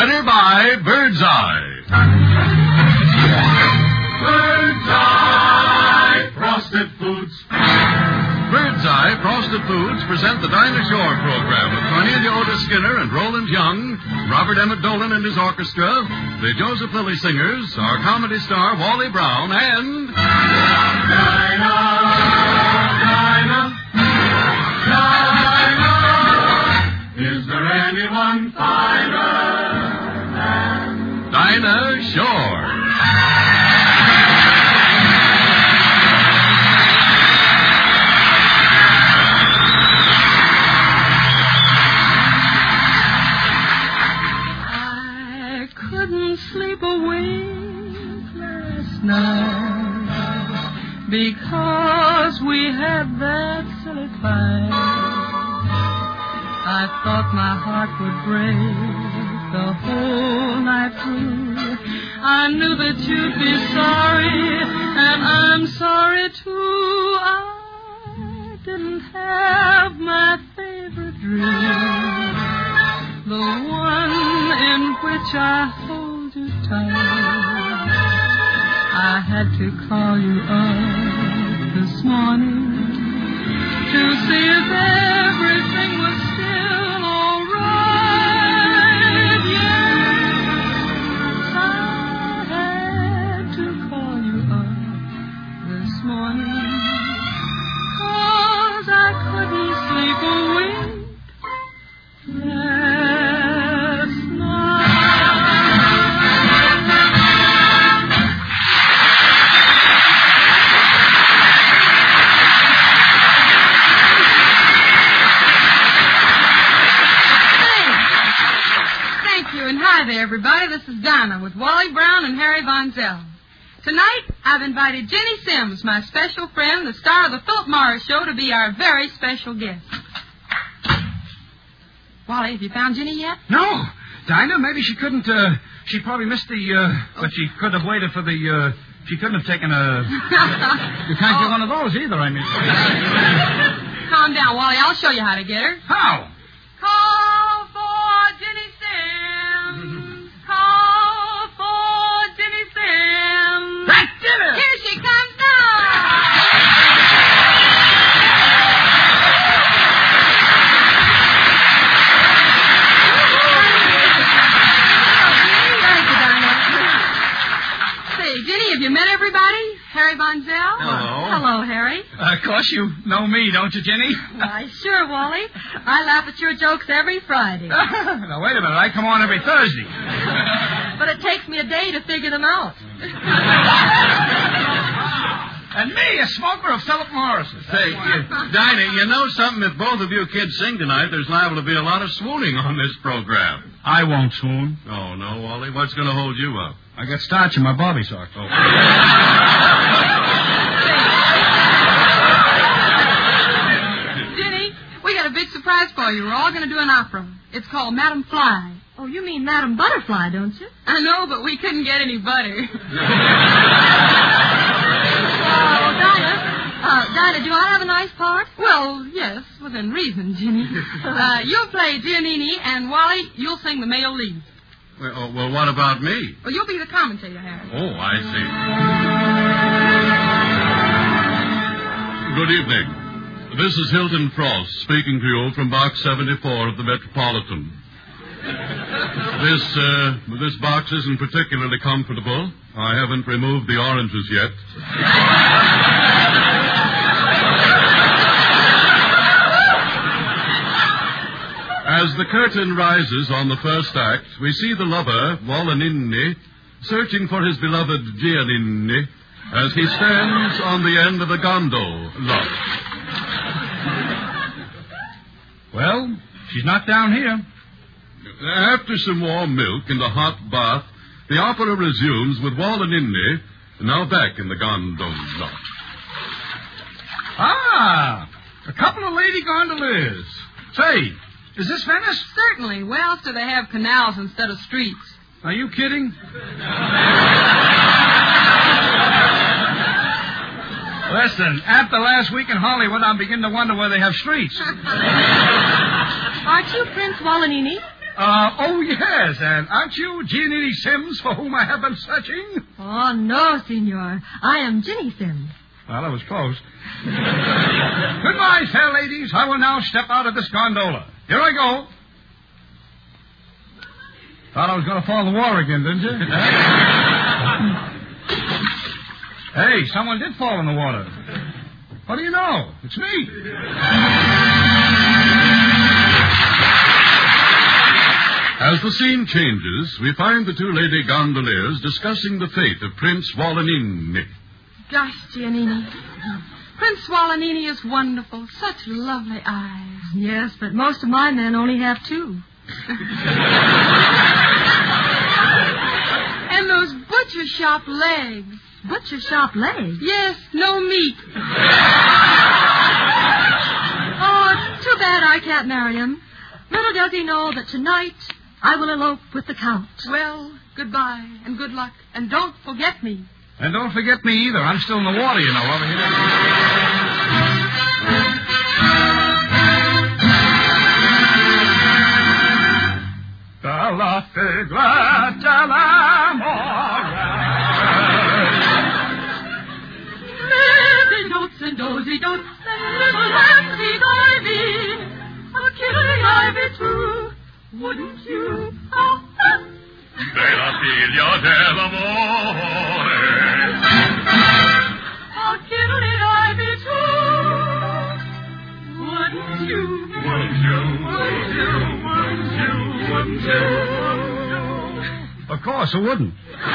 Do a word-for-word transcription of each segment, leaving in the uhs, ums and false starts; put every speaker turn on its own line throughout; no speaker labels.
Better buy Bird's Eye. Bird's Eye Frosted Foods. Bird's Eye Frosted Foods present the Dinah Shore program with Cornelia Otis Skinner and Roland Young, Robert Emmett Dolan and his orchestra, the Joseph Lilly Singers, our comedy star Wally Brown, and... Dinah, Dinah, Dinah, is there anyone finer than Dinah Shore?
Sleep awake last night because we had that silly fight. I thought my heart would break the whole night through. I knew that you'd be sorry, and I'm sorry too. I didn't have my favorite dream, the one in which I hold you tight. I had to call you up this morning to see if everything was still all right. Yes, I had to call you up this morning 'cause I couldn't sleep awake last night. Hi there, everybody. This is Dinah with Wally Brown and Harry Von Zell. Tonight, I've invited Jenny Sims, my special friend, the star of the Philip Morris Show, to be our very special guest. Wally, have you found Jenny yet?
No. Dinah, maybe she couldn't, uh, she probably missed the, uh, oh. but she could have waited for the, uh, she couldn't have taken a, you can't oh. get one of those either, I mean.
Calm down, Wally. I'll show you how to get her.
How?
Call for Jenny Sims. Call for Jenny Sims.
That did it!
Here she comes now. Thank you, Dinah. Say, Jenny, have you met everybody? Harry Von Zell?
Hello.
Hello, Harry.
Uh, of course you know me, don't you, Jenny?
Why, sure, Wally. I laugh at your jokes every Friday.
Now, wait a minute. I come on every Thursday.
But it takes me a day to figure them out.
And me, a smoker of Philip Morris's.
Say, you, Dinah, you know something? If both of you kids sing tonight, there's liable to be a lot of swooning on this program.
I won't swoon.
Oh, no, Wally? What's going to hold you up?
I got starch in my bobby sock. Oh.
Jenny, we got a big surprise for you. We're all going to do an opera. It's called Madam Fly. Oh, you mean Madam Butterfly, don't you? I know, but we couldn't get any butter. Oh, Dinah. Uh, Dinah, do I have a nice part? Well, yes, within reason, Jenny. Uh, you'll play Giannini, and Wally, you'll sing the male lead.
Well, oh, well, what about me?
Well, you'll be the commentator, Harry.
Oh, I see. Good evening. This is Hilton Frost speaking to you from Box seventy-four of the Metropolitan. This, uh, this box isn't particularly comfortable. I haven't removed the oranges yet. As the curtain rises on the first act, we see the lover, Walaninni, searching for his beloved Giannini as he stands on the end of a gondola.
Well, she's not down here.
After some warm milk and a hot bath, the opera resumes with Walaninni now back in the gondola.
Ah, a couple of lady gondoliers. Say, is this Venice?
Certainly. Where else do they have canals instead of streets?
Are you kidding? Listen, after last week in Hollywood, I'm beginning to wonder where they have streets.
Aren't you Prince Walaninni?
Uh, oh, yes, and aren't you Jeannie Sims, for whom I have been searching?
Oh, no, senor. I am Ginny Sims.
Well, that was close. Goodbye, fair ladies. I will now step out of this gondola. Here I go. Thought I was going to fall in the water again, didn't you? Hey, someone did fall in the water. What do you know? It's me.
As the scene changes, we find the two lady gondoliers discussing the fate of Prince Wallenini.
Gosh, Giannini. Prince Wallenini is wonderful. Such lovely eyes. Yes, but most of my men only have two. And those butcher shop legs. Butcher shop legs? Yes, no meat. Oh, it's too bad I can't marry him. Little does he know that tonight I will elope with the Count. Well, goodbye and good luck. And don't forget me.
And don't forget me either. I'm still in the water, you know, over here. La figura de l'amore.
Lizzie dotes and dozy dotes and little Ramsey Ivy. I'll kill the ivy too, wouldn't you? Oh, oh.
Bella figlia dell'amore.
I'll kill the ivy too, wouldn't you?
Wouldn't you?
Wouldn't you? Wouldn't you? Wouldn't you?
Of course, who wouldn't?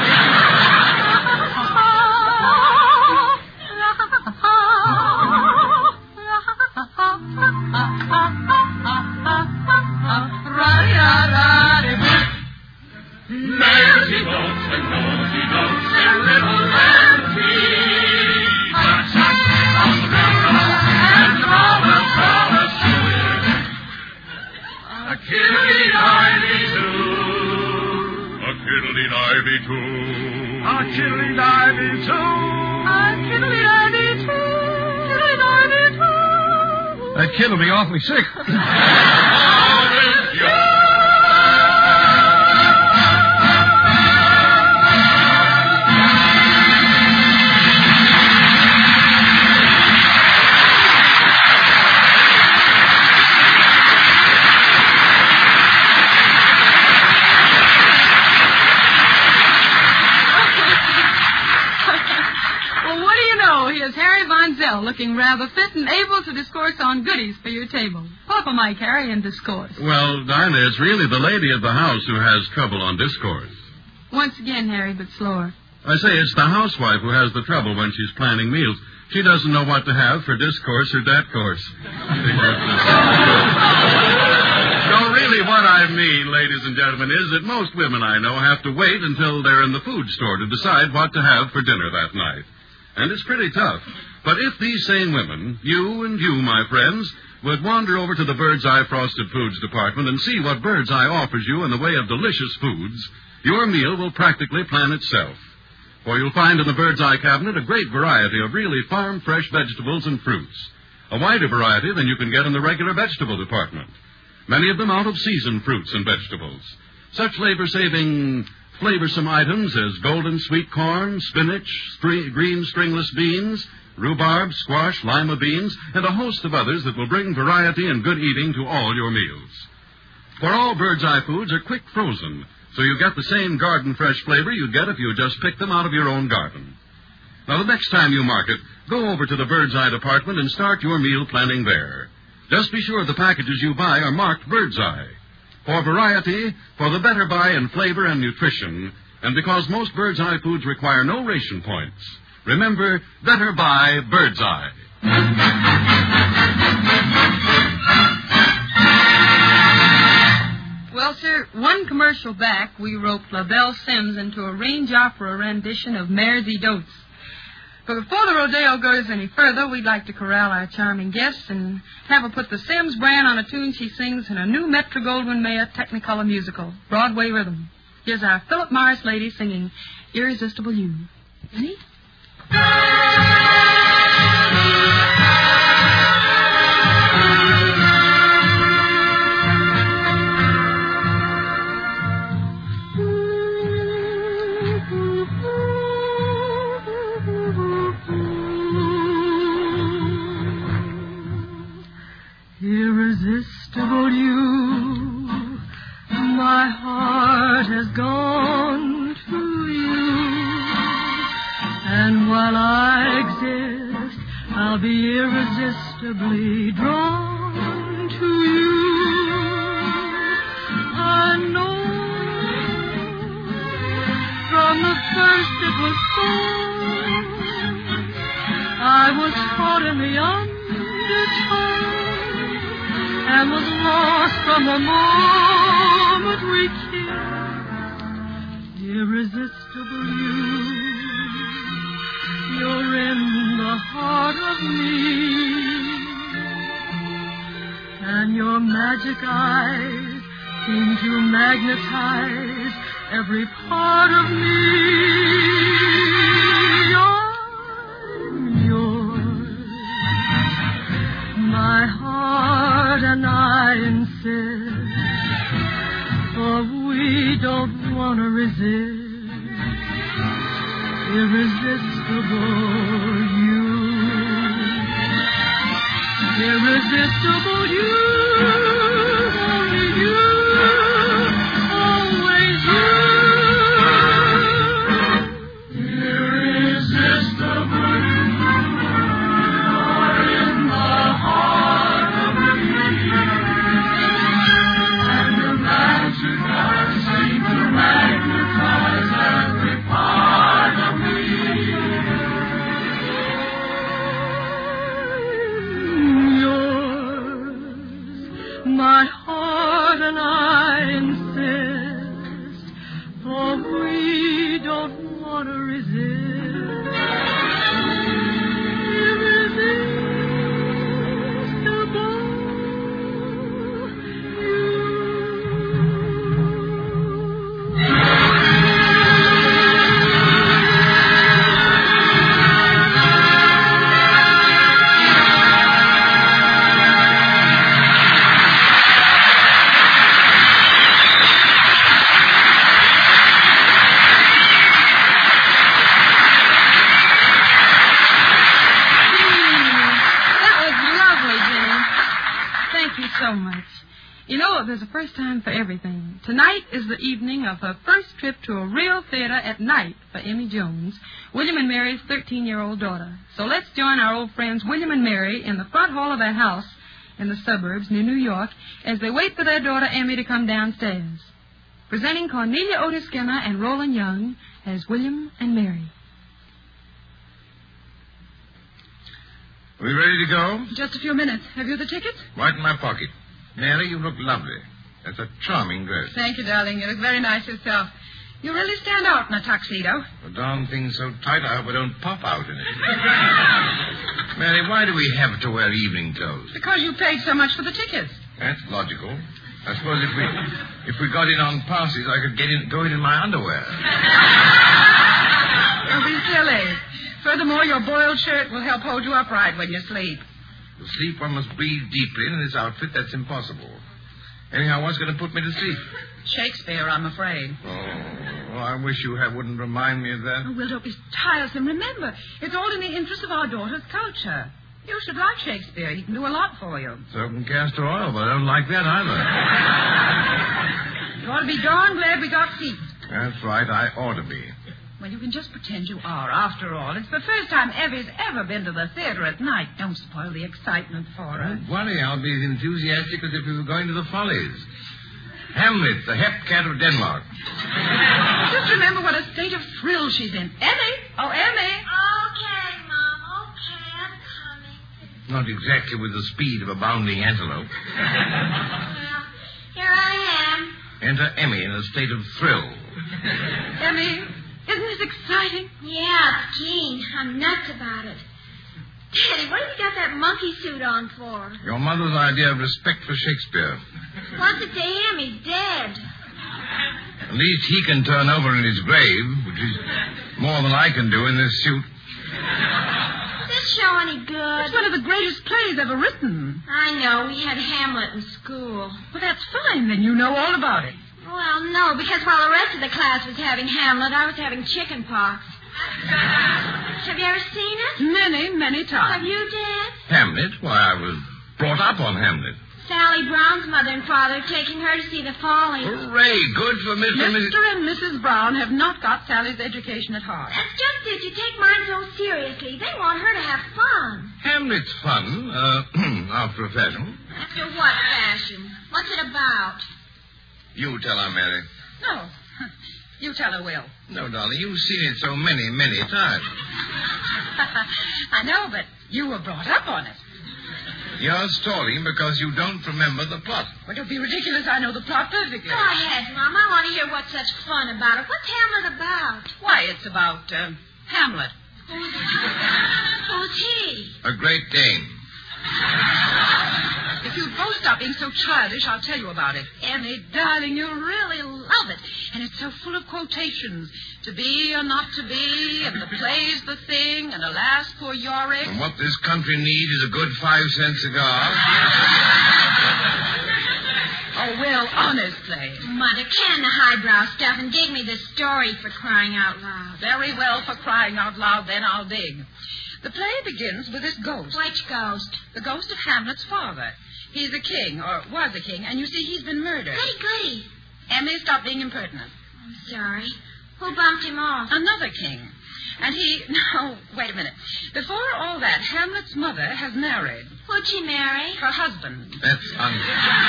Mercy boats and nosy boats and little Ramsey. On the river and Robert Robert Stewart. A kiddly ivy too. A kiddly ivy too.
A kiddly ivy too.
A kiddly ivy too. Kiddly ivy too.
That kid will be awfully sick.
Looking rather fit and able to discourse on goodies for your table. Papa might carry and discourse.
Well, Dinah, it's really the lady of the house who has trouble on discourse.
Once again, Harry, but slower.
I say it's the housewife who has the trouble when she's planning meals. She doesn't know what to have for discourse or that course. No, really, what I mean, ladies and gentlemen, is that most women I know have to wait until they're in the food store to decide what to have for dinner that night. And it's pretty tough. But if these same women, you and you, my friends, would wander over to the Bird's Eye Frosted Foods department and see what Bird's Eye offers you in the way of delicious foods, your meal will practically plan itself. For you'll find in the Bird's Eye cabinet a great variety of really farm-fresh vegetables and fruits. A wider variety than you can get in the regular vegetable department. Many of them out-of-season fruits and vegetables. Such labor-saving, flavorsome items as golden sweet corn, spinach, spring, green stringless beans, rhubarb, squash, lima beans, and a host of others that will bring variety and good eating to all your meals. For all Bird's Eye foods are quick frozen, so you get the same garden fresh flavor you'd get if you just picked them out of your own garden. Now, the next time you market, go over to the Bird's Eye department and start your meal planning there. Just be sure the packages you buy are marked Bird's Eye. For variety, for the better buy in flavor and nutrition, and because most Bird's Eye foods require no ration points, remember, better buy Bird's Eye.
Well, sir, one commercial back, we roped LaBelle Sims into a range opera rendition of Mersey Dotes. But before the rodeo goes any further, we'd like to corral our charming guests and have her put the Sims brand on a tune she sings in a new Metro-Goldwyn-Mayer Technicolor musical, Broadway Rhythm. Here's our Philip Morris lady singing Irresistible You. Ready? Irresistible you, my heart has gone to you. And while I exist, I'll be irresistibly drawn to you. I know from the first it was so. I was caught in the undertow and was lost from the moment we kissed. Irresistible you, you're in the heart of me, and your magic eyes seem to magnetize every part of me. I'm yours, my heart and I insist, for we don't want to resist. Irresistible you, irresistible you, only you, always you. Irresistible you, you're in the heart of me, and your magic eyes seem to magnetize every part of me. My heart and I insist, for we don't want to resist. Irresistible so much. You know, there's a first time for everything. Tonight is the evening of her first trip to a real theater at night for Emmy Jones, William and Mary's thirteen-year-old daughter. So let's join our old friends William and Mary in the front hall of their house in the suburbs near New York as they wait for their daughter Emmy to come downstairs. Presenting Cornelia Otis Skinner and Roland Young as William and Mary.
Are we ready to go?
Just a few minutes. Have you the tickets?
Right in my pocket. Mary, you look lovely. That's a charming dress.
Thank you, darling. You look very nice yourself. You really stand out in a tuxedo.
The darn thing's so tight, I hope I don't pop out in it. Mary, why do we have to wear evening clothes?
Because you paid so much for the tickets.
That's logical. I suppose if we if we got in on passes, I could get in, go in in my underwear.
Don't be silly. Furthermore, your boiled shirt will help hold you upright when you sleep.
To sleep, one must breathe deeply, and in this outfit, that's impossible. Anyhow, what's going to put me to sleep?
Shakespeare, I'm afraid.
Oh, well, I wish you had, wouldn't remind me of that.
Oh, well, don't be tiresome. Remember, it's all in the interest of our daughter's culture. You should like Shakespeare. He can do a lot for you.
So can castor oil, but I don't like that either.
You ought to be darn glad we got seats.
That's right, I ought to be.
Well, you can just pretend you are. After all, it's the first time Evie's ever been to the theater at night. Don't spoil the excitement for her.
Don't worry, I'll be as enthusiastic as if we were going to the Follies. Hamlet, the hep cat of Denmark.
Just remember what a state of thrill she's in. Emmy! Oh, Emmy!
Okay, Mom. Okay, I'm coming.
Not exactly with the speed of a bounding antelope.
Well, here I am.
Enter Emmy in a state of thrill.
Emmy, isn't this exciting?
Yeah, it's keen. I'm nuts about it. Daddy, what have you got that monkey suit on for?
Your mother's idea of respect for Shakespeare.
What's it to him? He's dead.
At least he can turn over in his grave, which is more than I can do in this suit.
Is this show any good?
It's one of the greatest plays ever written.
I know. We had Hamlet in school.
Well, that's fine. Then you know all about it.
Well, no, because while the rest of the class was having Hamlet, I was having chicken pox. Have you ever seen it?
Many, many times.
Have you, Dad?
Hamlet? Why, I was brought up on Hamlet.
Sally Brown's mother and father are taking her to see the Follies.
Hooray, good for Mister and Missus
Mister and Missus Brown have not got Sally's education at heart.
That's just it. You take mine so seriously. They want her to have fun.
Hamlet's fun, uh, after a fashion.
After what fashion? What's it about?
You tell her, Mary.
No. You tell her, Will.
No, darling, you've seen it so many, many times.
I know, but you were brought up on it.
You're stalling because you don't remember the plot.
Well, don't be ridiculous. I know the plot perfectly.
Go ahead, Mom. I want to hear what's such fun about it. What's Hamlet about?
Why, it's about uh, Hamlet.
Who's he?
A Great Dane.
If you'd both stop being so childish, I'll tell you about it. Emmy, darling, you'll really love it. And it's so full of quotations. To be or not to be, and the play's the thing, and alas, poor Yorick.
And what this country needs is a good five-cent cigar.
Oh, Will, honestly.
Mother, can the highbrow stuff and dig me the story for crying out loud.
Very well, for crying out loud, then I'll dig. The play begins with this ghost.
Which ghost?
The ghost of Hamlet's father. He's a king, or was a king, and you see he's been murdered.
Goody, goody.
Emmy, stop being impertinent.
I'm sorry. Who bumped him off?
Another king. And he... No, wait a minute. Before all that, Hamlet's mother has married.
Who'd she marry?
Her husband.
That's un...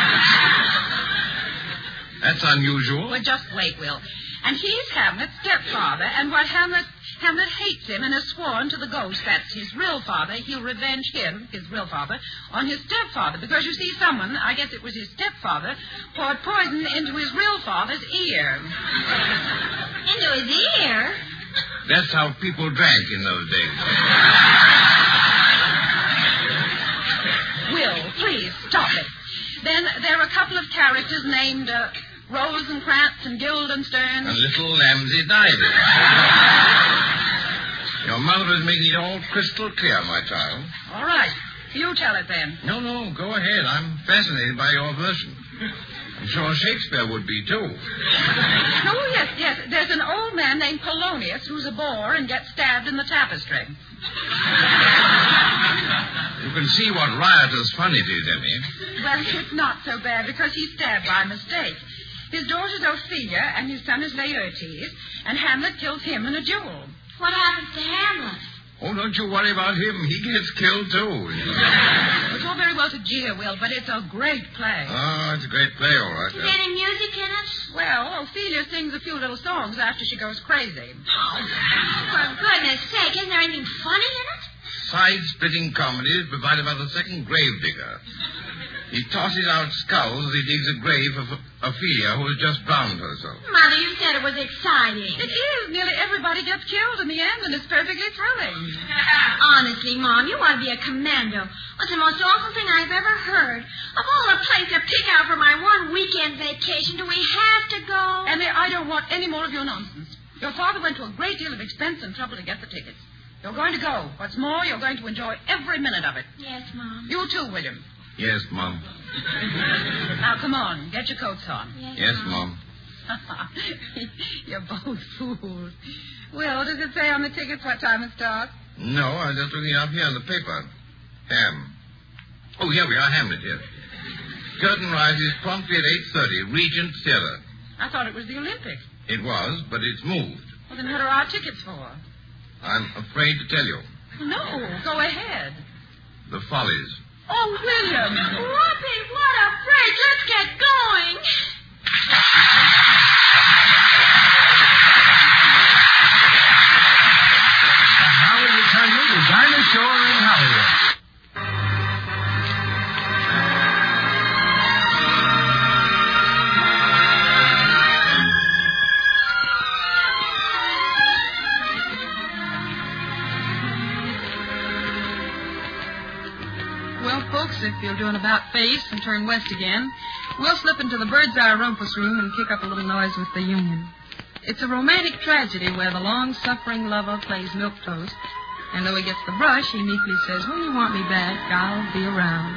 That's unusual.
Well, just wait, Will. And he's Hamlet's stepfather, and what Hamlet... Hamlet hates him and has sworn to the ghost, that's his real father, he'll revenge him, his real father, on his stepfather. Because, you see, someone, I guess it was his stepfather, poured poison into his real father's ear.
Into his ear?
That's how people drank in those days.
Will, please, stop it. Then there are a couple of characters named uh, Rosencrantz and Guildenstern.
And little Ramsay Diver. Your mother is making it all crystal clear, my child.
All right. You tell it then.
No, no, go ahead. I'm fascinated by your version. I'm sure Shakespeare would be, too.
Oh, yes, yes. There's an old man named Polonius who's a bore and gets stabbed in the tapestry.
You can see what riotous fun it is, Emmy.
Well, it's not so bad because he's stabbed by mistake. His daughter's Ophelia and his son is Laertes, and Hamlet kills him in a duel.
What happens to Hamlet?
Oh, don't you worry about him. He gets killed, too.
It's all very well to jeer, Will, but it's a great play.
Oh, it's a great play, all right.
Is there any music in it?
Well, Ophelia sings a few little songs after she goes crazy.
Oh, for goodness sake, isn't there anything funny in it?
Side-splitting comedy is provided by the second gravedigger. He tosses out skulls as he digs a grave for Ophelia, who has just drowned herself.
Mother, you said it was exciting.
It is. Nearly everybody gets killed in the end, and it's perfectly thrilling.
Honestly, Mom, you ought to be a commando. What's the most awful thing I've ever heard? Of all the places to pick out for my one weekend vacation, do we have to go?
Emmy, I don't want any more of your nonsense. Your father went to a great deal of expense and trouble to get the tickets. You're going to go. What's more, you're going to enjoy every minute of it.
Yes, Mom.
You too, William.
Yes, Mom.
Now, come on. Get your coats on.
Yes,
Yes,
Mom.
Mom.
You're both fools. Will, does it say on the tickets what time it starts?
No, I'm just looking up here on the paper. Ham. Oh, here we are, Hamlet here. Curtain rises promptly at eight thirty, Regent Theatre.
I thought it was the Olympics.
It was, but it's moved.
Well, then what are our tickets for?
I'm afraid to tell you.
No, go ahead.
The Follies.
Oh, William.
Whoopee, what a break. Let's get going.
Now we return you to Dinah Shore in Hollywood.
Well, folks, if you'll do an about face and turn west again, we'll slip into the Bird's Eye Rumpus room and kick up a little noise with the Union. It's a romantic tragedy where the long-suffering lover plays milquetoast, and though he gets the brush, he meekly says, when you want me back, I'll be around.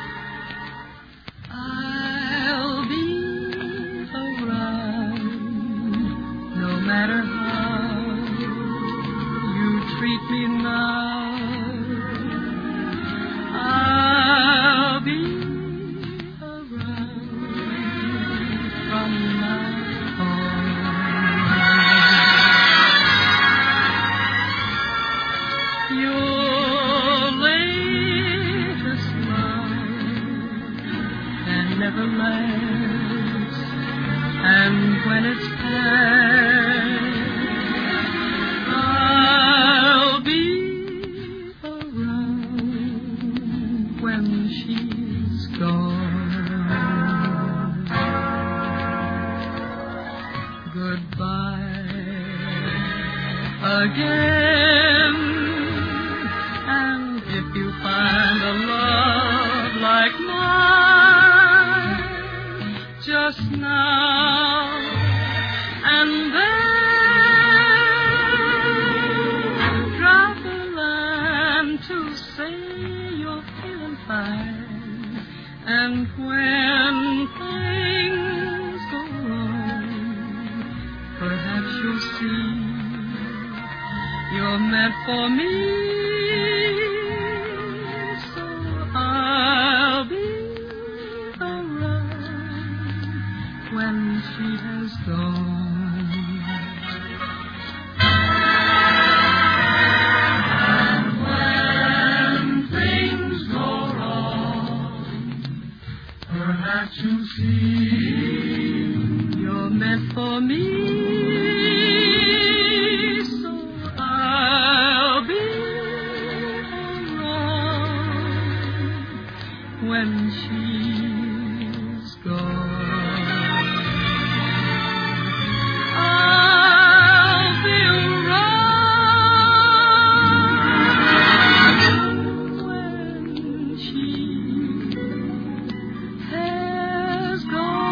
I'll be around, no matter how you treat me now. I'll be the lamps, and when it's past, I'll be around when she's gone. Goodbye again, and if you find a love like mine just now and then, drop a line to say you're feeling fine, and when things go wrong, perhaps you'll see you're meant for me, so I'll be around when she has gone. And when things go wrong, perhaps you'll see you're meant for me. When she's gone, I'll be around when she has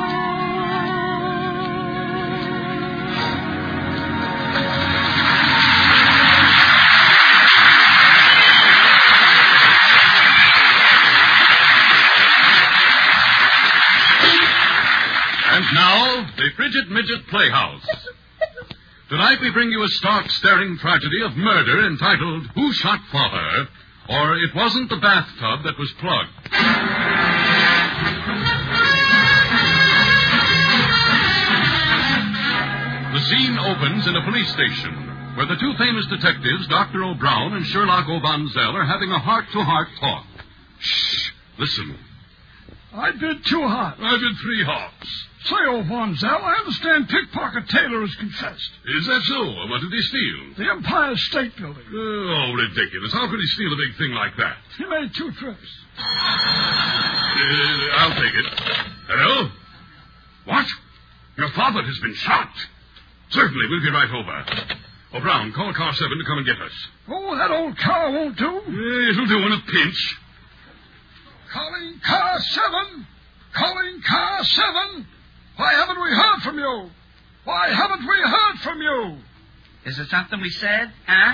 And now, the Frigid Midget Playhouse. Tonight we bring you a stark, staring tragedy of murder entitled Who Shot Father? Or It Wasn't the Bathtub That Was Plugged. The scene opens in a police station, where the two famous detectives, Doctor O'Brown and Sherlock O'Bonzel, are having a heart-to-heart talk. Shh! Listen.
I bid two hearts.
I bid three hearts.
Say, O'Bonzel, I understand Pickpocket Taylor has confessed.
Is that so? What did he steal?
The Empire State Building.
Oh, ridiculous. How could he steal a big thing like that?
He made two trips.
Uh, I'll take it. Hello? What? Your father has been shot. Certainly, we'll be right over. O'Brown, call car seven to come and get us.
Oh, that old car won't do.
Uh, it'll do in a pinch.
Calling car seven. Calling car seven. Why haven't we heard from you? Why haven't we heard from you?
Is there something we said, huh?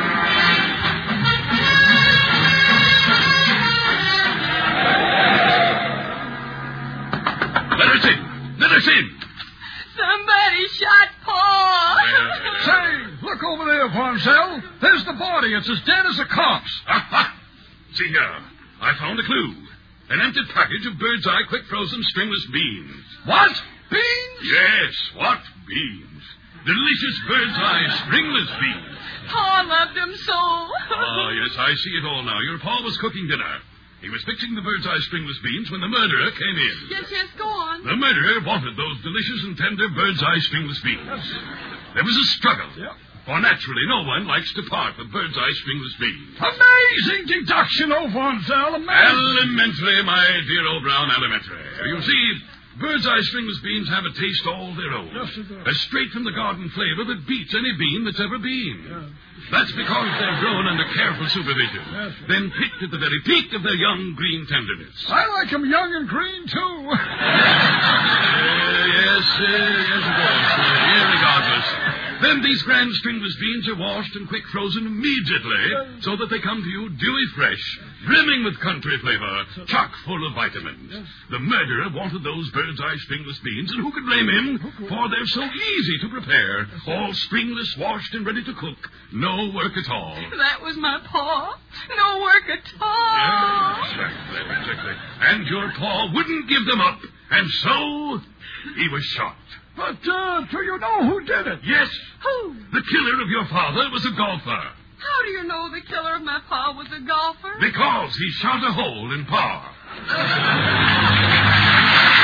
Let us in. Let us in.
Somebody shot Paul.
Uh,
Say, look over there, Bonzel. There's the body. It's as dead as the corpse.
Ha, ha. See here. I found a clue. An empty package of bird's eye quick frozen stringless beans.
What? Beans?
Yes, what beans? Delicious bird's eye stringless beans.
Paul loved them so.
Oh, yes, I see it all now. Your pa was cooking dinner. He was fixing the bird's eye stringless beans when the murderer came in.
Yes, yes, go on.
The murderer wanted those delicious and tender bird's eye stringless beans. There was a struggle.
Yep.
For naturally, no one likes to part with bird's eye stringless beans.
Amazing deduction, O'Bonzel. Amazing.
Elementary, my dear old Brown, elementary. You see, bird's eye stringless beans have a taste all their own.
Yes, they do.
A straight from the garden flavor that beats any bean that's ever been.
Yeah.
That's because they're grown under careful supervision.
Yes, sir.
Then picked at the very peak of their young green tenderness.
I like 'em young and green, too.
Uh, yes, uh, yes, of course. Uh, irregardless. Then these grand stringless beans are washed and quick frozen immediately so that they come to you dewy fresh, brimming with country flavor, chock full of vitamins. The murderer wanted those bird's eye stringless beans, and who could blame him? For they're so easy to prepare. All stringless, washed, and ready to cook. No work at all.
That was my paw. No work at all.
Yeah, exactly, exactly. And your paw wouldn't give them up, and so he was shot.
But, uh, do you know who did it?
Yes.
Who?
The killer of your father was a golfer.
How do you know the killer of my pa was a golfer?
Because he shot a hole in par.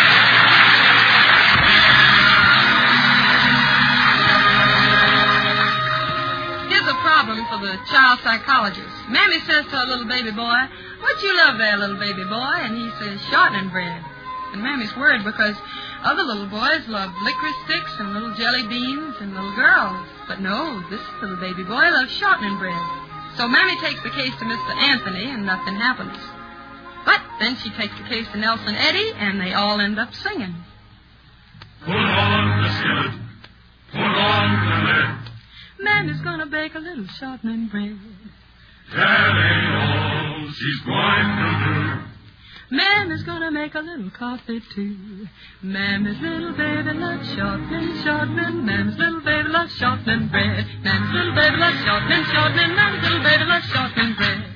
says to a little baby boy, what you love there, little baby boy? And he says, shortening bread. And Mammy's worried because other little boys love licorice sticks and little jelly beans and little girls. But no, this little baby boy loves shortening bread. So Mammy takes the case to Mister Anthony, and nothing happens. But then she takes the case to Nelson Eddy, and they all end up singing.
Put on the skillet. Put on the lid.
Mammy's gonna bake a little shortening bread.
That ain't all she's going to do.
Mammy's gonna make a little coffee, too. Mammy's little baby loves shortening, shortening. Mammy's little baby loves shortening bread. Mammy's little baby loves shortening, shortening. Mammy's little baby loves shortening bread.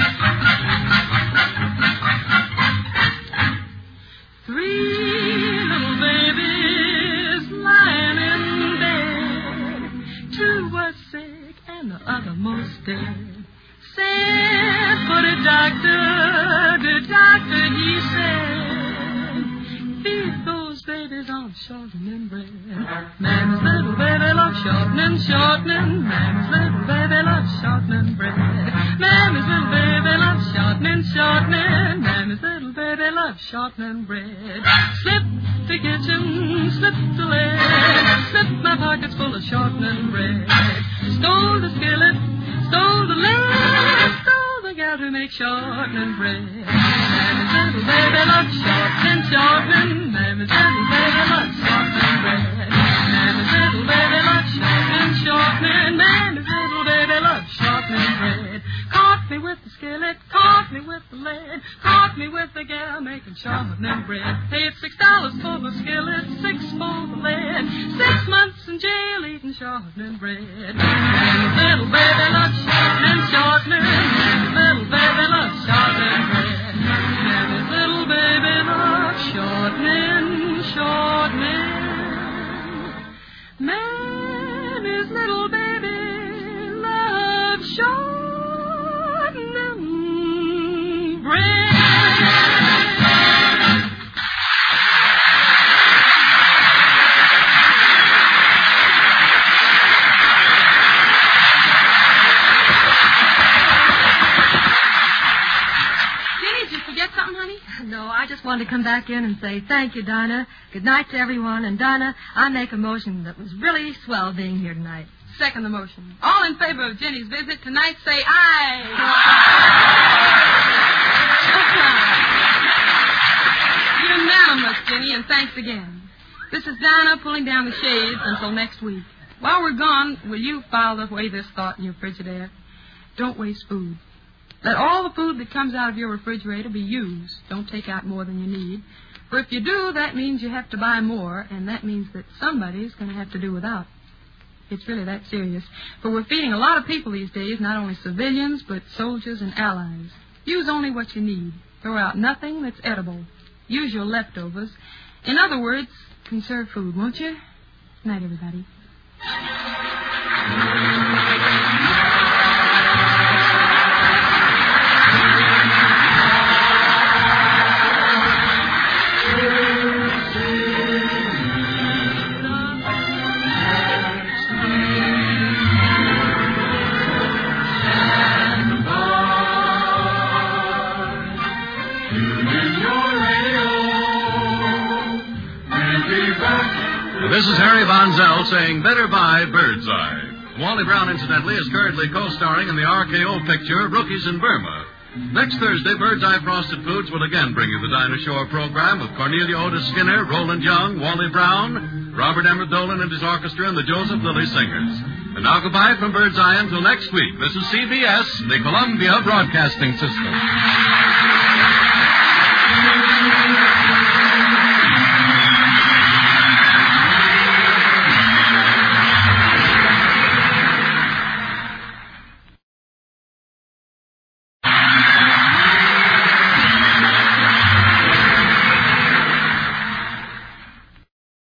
Three little babies lying in bed. Two were sick and the other most dead. Sent for the doctor, the doctor, he said, feed those babies on shortening bread. Mammy's little baby loves shortening, shortening. Mammy's little baby loves shortening bread. Mammy's little baby loves shortening, shortening. Mammy's little baby loves shortening bread. Slip the kitchen, slip the leg, slip my pockets full of shortening bread. Stole the skillet, stole the leg, stole the gal to make shortening bread. Mammy's little baby loves shortening, shortening. Mammy's little baby loves shortening bread. Mammy's little baby loves shortening, shortening. Mammy's little baby loves shortening bread. Caught me with the skillet, caught me with the lead, caught me with the gal making shortening bread. Paid six dollars for the skillet, six for the lead, six months in jail eating shortening bread. Mammy's little baby loves shortening, shortening. Mammy's little baby loves shortening bread. Mammy's little baby loves shortening, shortening. Mammy's little baby loves shortening.
No, I just wanted to come back in and say thank you, Dinah. Good night to everyone. And, Dinah, I make a motion that was really swell being here tonight.
Second the motion. All in favor of Jenny's visit tonight, say aye. Unanimous, Jenny, and thanks again. This is Dinah pulling down the shades until next week. While we're gone, will you file away this thought in your Frigidaire? Don't waste food. Let all the food that comes out of your refrigerator be used. Don't take out more than you need. For if you do, that means you have to buy more, and that means that somebody's going to have to do without. It's really that serious. For we're feeding a lot of people these days, not only civilians, but soldiers and allies. Use only what you need. Throw out nothing that's edible. Use your leftovers. In other words, conserve food, won't you? Good night, everybody.
This is Harry Von Zell saying better buy Bird's Eye. Wally Brown, incidentally, is currently co-starring in the R K O picture Rookies in Burma. Next Thursday, Bird's Eye Frosted Foods will again bring you the Dinah Shore program with Cornelia Otis Skinner, Roland Young, Wally Brown, Robert Emmett Dolan and his orchestra, and the Joseph Lilly Singers. And now goodbye from Bird's Eye until next week. This is C B S, the Columbia Broadcasting System.